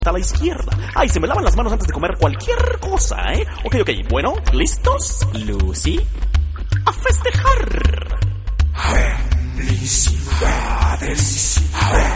a la izquierda. Ay, se me lavan las manos antes de comer cualquier cosa, ¿eh? Ok, bueno, ¿listos? Lucy, a festejar. Felicidades.